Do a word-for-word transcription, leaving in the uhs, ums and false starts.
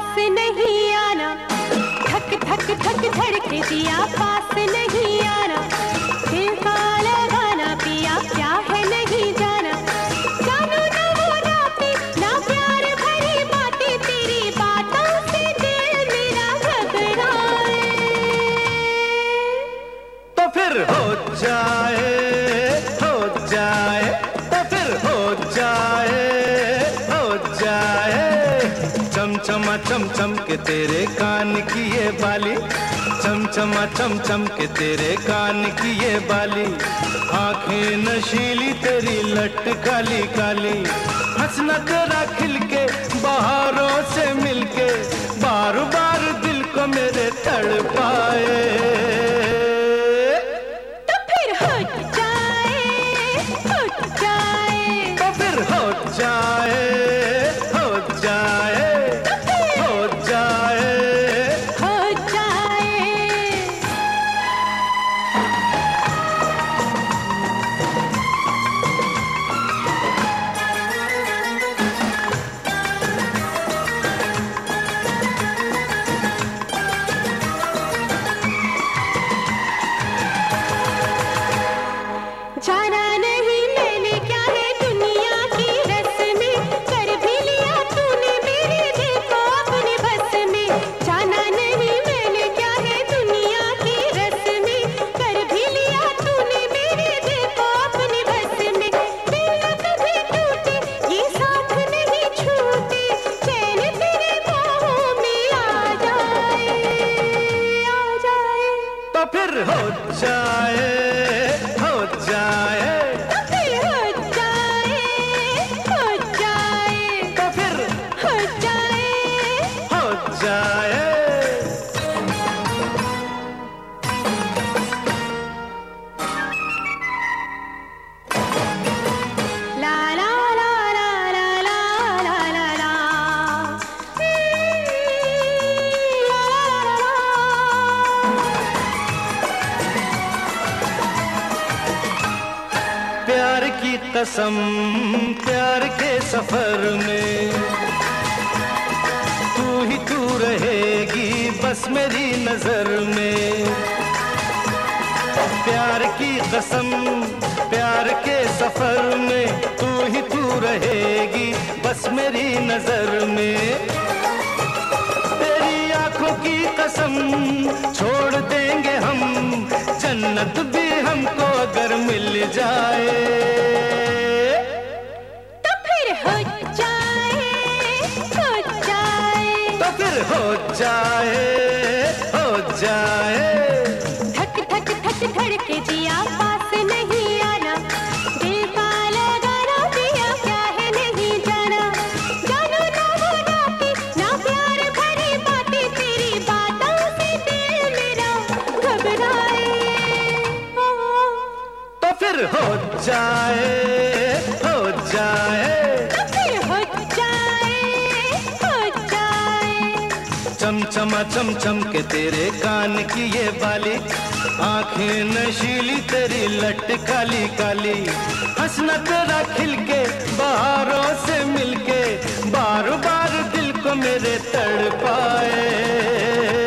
पास नहीं आना, धक धक धक धड़के दिया पास नहीं आना, दिल का लगाना पिया क्या है नहीं जाना, जानू ना वो रातें ना प्यार भरी बातें, तेरी बातों से दिल मेरा घबराए। तो फिर हो जाए हो जाए तो फिर हो जाए हो जाए, चमचमा चमचम के तेरे कान की ये बाली, चमचमा चमचम के तेरे कान की ये बाली, आंखें नशीली तेरी लट काली काली, हंसना तेरा खिलके बहारों से मिलके, बार बार दिल को मेरे तड़पाए। तो फिर हो जाए हो जाए तो फिर हो जाए हो जाए हो जाए हो जाए। जाना नहीं मैंने क्या है दुनिया की रस्में, कर भी लिया तूने मेरे दिल को अपने बस में, जाना नहीं मैंने क्या है दुनिया की रस्में, कर भी लिया तूने मेरे दिल को अपने बस में, दिल न कभी टूटे ये साथ नहीं छूटे, चैन तेरे बाहों में आ जाए आ जाए। तो फिर हो जाए हो जाए तो फिर हो जाए हो जाए तो फिर हो जाए। हो जाए। ला ला ला ला ला ला ला ला ला, ला ला ला। प्यार की कसम प्यार के सफर में, तू ही तू रहेगी बस मेरी नजर में, प्यार की कसम प्यार के सफर में, तू ही तू रहेगी बस मेरी नजर में, तेरी आंखों की कसम छोड़ देंगे हम, जन्नत भी हमको अगर मिल जाए। तो फिर हो जाए हो जाए तो फिर हो जाए हो जाए, धक धक धक धड़के दिया पास नहीं आना, दिल का लगाना पिया क्या है नहीं जाना, जानू ना वो रातें ना प्यार भरी बातें, तेरी बातों से दिल मेरा घबराए। ओ, तो फिर हो जाए हो जाए, तो फिर हो जाए हो जाए। चमचमा चमचम के तेरे कान की ये बाली, आंखें नशीली तेरी लट काली काली, हंसना तेरा खिलके बहारों से मिलके, बार बार दिल को मेरे तड़पाए।